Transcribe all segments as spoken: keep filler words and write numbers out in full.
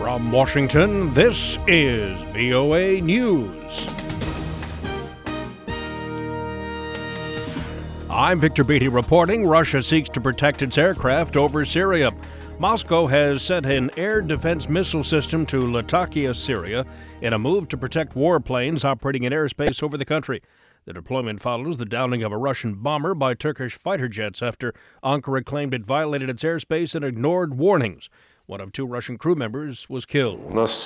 From Washington, this is V O A News. I'm Victor Beatty reporting. Russia seeks to protect its aircraft over Syria. Moscow has sent an air defense missile system to Latakia, Syria, in a move to protect warplanes operating in airspace over the country. The deployment follows the downing of a Russian bomber by Turkish fighter jets after Ankara claimed it violated its airspace and ignored warnings. One of two Russian crew members was killed.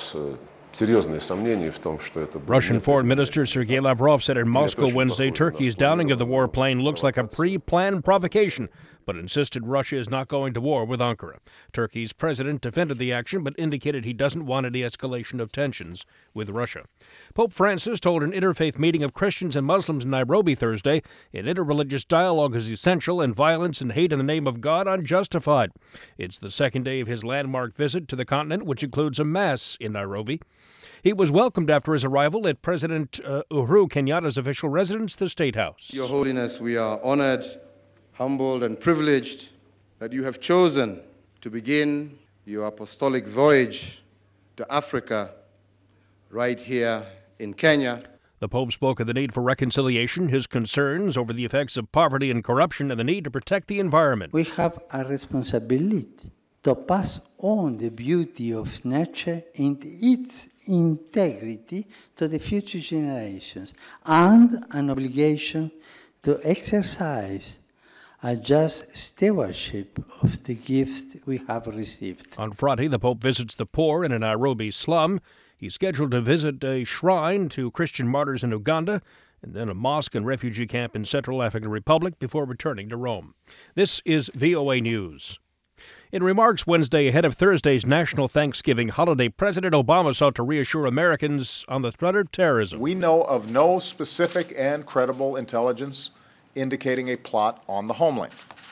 Russian Foreign Minister Sergei Lavrov said in Moscow Wednesday Turkey's downing of the warplane looks like a pre-planned provocation, but insisted Russia is not going to war with Ankara. Turkey's president defended the action, but indicated he doesn't want any escalation of tensions with Russia. Pope Francis told an interfaith meeting of Christians and Muslims in Nairobi Thursday, an interreligious dialogue is essential and violence and hate in the name of God unjustified. It's the second day of his landmark visit to the continent, which includes a mass in Nairobi. He was welcomed after his arrival at President uh, Uhuru Kenyatta's official residence, the State House. Your Holiness, we are honored, humbled, and privileged that you have chosen to begin your apostolic voyage to Africa right here in Kenya. The Pope spoke of the need for reconciliation, his concerns over the effects of poverty and corruption, and the need to protect the environment. We have a responsibility to pass on the beauty of nature and its integrity to the future generations, and an obligation to exercise a just stewardship of the gift we have received. On Friday, the Pope visits the poor in a Nairobi slum. He's scheduled to visit a shrine to Christian martyrs in Uganda and then a mosque and refugee camp in Central African Republic before returning to Rome. This is V O A News. In remarks Wednesday ahead of Thursday's National Thanksgiving holiday, President Obama sought to reassure Americans on the threat of terrorism. We know of no specific and credible intelligence indicating a plot on the homeland.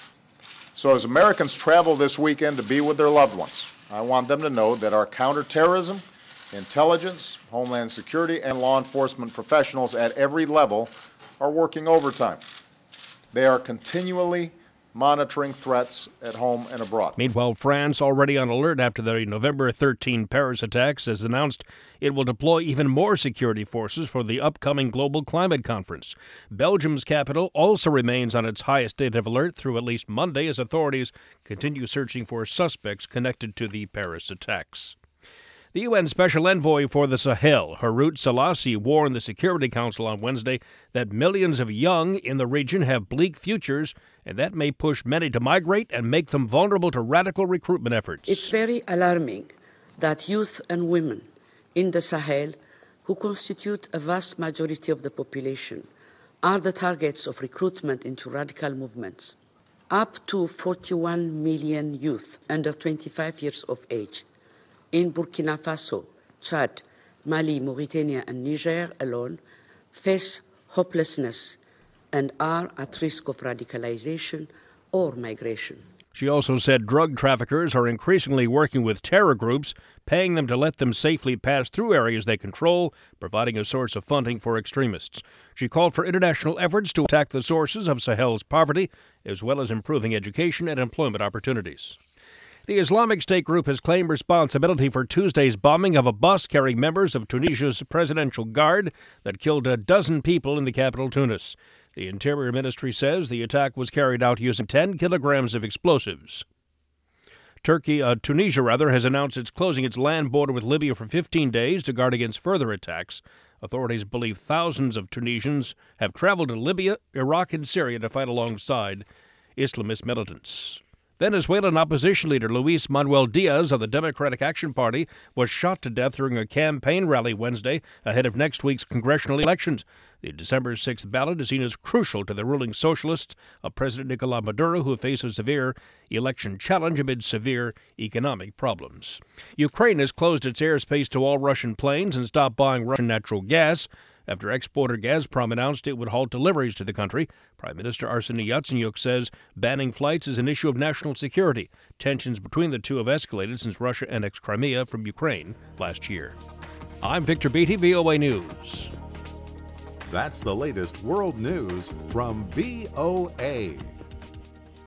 So as Americans travel this weekend to be with their loved ones, I want them to know that our counterterrorism, intelligence, homeland security, and law enforcement professionals at every level are working overtime. They are continually monitoring threats at home and abroad. Meanwhile, France, already on alert after the November thirteenth Paris attacks, has announced it will deploy even more security forces for the upcoming global climate conference. Belgium's capital also remains on its highest state of alert through at least Monday as authorities continue searching for suspects connected to the Paris attacks. The U N Special Envoy for the Sahel, Harout Selassie, warned the Security Council on Wednesday that millions of young in the region have bleak futures, and that may push many to migrate and make them vulnerable to radical recruitment efforts. It's very alarming that youth and women in the Sahel, who constitute a vast majority of the population, are the targets of recruitment into radical movements. Up to forty-one million youth under twenty-five years of age in Burkina Faso, Chad, Mali, Mauritania, and Niger alone face hopelessness and are at risk of radicalization or migration. She also said drug traffickers are increasingly working with terror groups, paying them to let them safely pass through areas they control, providing a source of funding for extremists. She called for international efforts to attack the sources of Sahel's poverty, as well as improving education and employment opportunities. The Islamic State group has claimed responsibility for Tuesday's bombing of a bus carrying members of Tunisia's presidential guard that killed a dozen people in the capital, Tunis. The Interior Ministry says the attack was carried out using ten kilograms of explosives. Turkey, uh, Tunisia rather, has announced it's closing its land border with Libya for fifteen days to guard against further attacks. Authorities believe thousands of Tunisians have traveled to Libya, Iraq, and Syria to fight alongside Islamist militants. Venezuelan opposition leader Luis Manuel Diaz of the Democratic Action Party was shot to death during a campaign rally Wednesday ahead of next week's congressional elections. The December sixth ballot is seen as crucial to the ruling socialists of President Nicolas Maduro, who face a severe election challenge amid severe economic problems. Ukraine has closed its airspace to all Russian planes and stopped buying Russian natural gas after exporter Gazprom announced it would halt deliveries to the country. Prime Minister Arseniy Yatsenyuk says banning flights is an issue of national security. Tensions between the two have escalated since Russia annexed Crimea from Ukraine last year. I'm Victor Beatty, V O A News. That's the latest world news from V O A.